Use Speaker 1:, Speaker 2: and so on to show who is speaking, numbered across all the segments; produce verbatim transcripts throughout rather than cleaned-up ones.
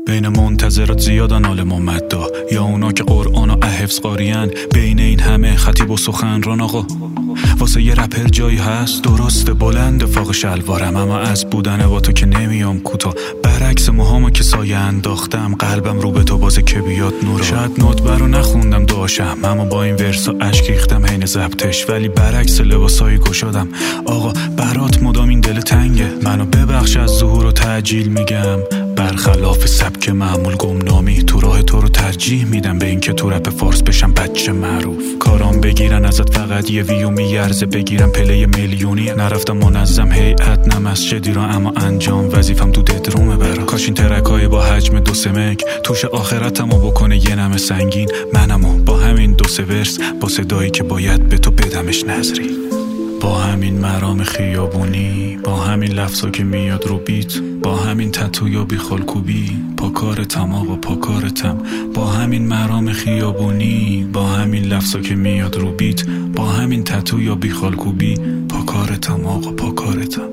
Speaker 1: بین منتظرات زیادن عالم و مدا، یا اونا که قرآن و حفظ قارین. بین این همه خطیب و سخنران آقا، واسه یه رپر جایی هست درسته بلند فاق شلوارم، اما از بودن با تو که نمیام کوتا. برعکس موهامو که سایه انداختم، قلبم رو به تو بازه که بیاد نورا. شاید نوتبه رو نخوندم داشم، اما با این ورسا اشک ریختم حین ضبطش، ولی برعکس لباسای گشادم. آقا برات مدام این دل تنگه، منو ببخش از ظهور و تعجیل میگم. برخلاف سبک معمول گمنامی، تو راه تو رو ترجیح میدم به این که تو رپ فارس بشم بچه معروف. کارام بگیرن ازت فقط یه ویو میارزه بگیرم پلی میلیونی. نرفتم منظم هیئت نه مسجدی را، اما انجام وظیفم تو ددرومه برا. کاش این ترکای با حجم دو سمک توش آخرتمو بکنه یه نمه سنگین. منمو با همین دو سه ورس، با صدایی که باید به تو بدمش نظری، با همین مرام خیابونی، با همین لفظا که میاد رو بیت، با همین تتو یا بیخالکوبی، پا کارتم آقا پا کارتم. با همین مرام خیابونی، با همین لفظا که میاد رو بیت، با همین تتو یا بیخالکوبی، پا کارتم آقا پا کارتم.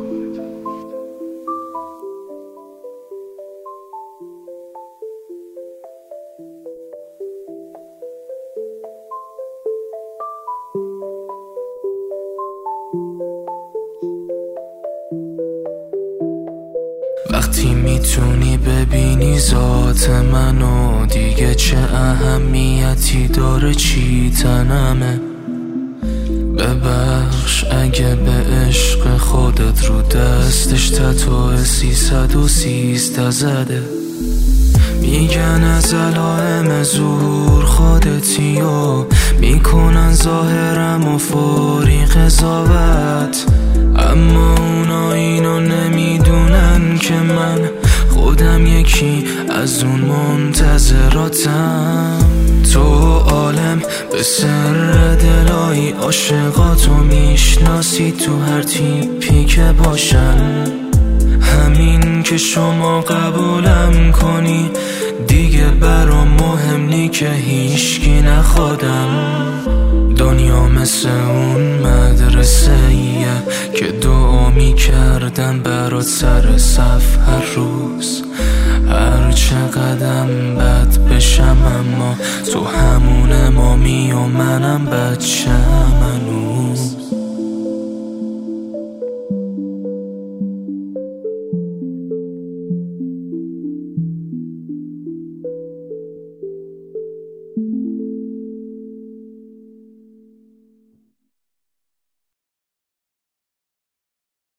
Speaker 2: وقتی میتونی ببینی ذات منو، دیگه چه اهمیتی داره چی تنمه. ببخش اگه به عشق خودت رو دستش تتو سیصد و سیزده زده. میگن از علائم ظهور خودتی و میکنن ظاهرم و فوری قضاوت، اما اونا اینو نمیدونن که من خودم یکی از اون منتظراتم. تو عالم به سر دلای عاشقاتو میشناسی، تو هر تیپی که باشن. همین که شما قبولم کنی دیگه برام مهم نی که هیچکی نخوادم. دنیا مثل اون مدرسه ایه که دعا میکردن برات سر صف هر روز. هر چقدرم بد بشم اما تو همون امامی و منم بچه.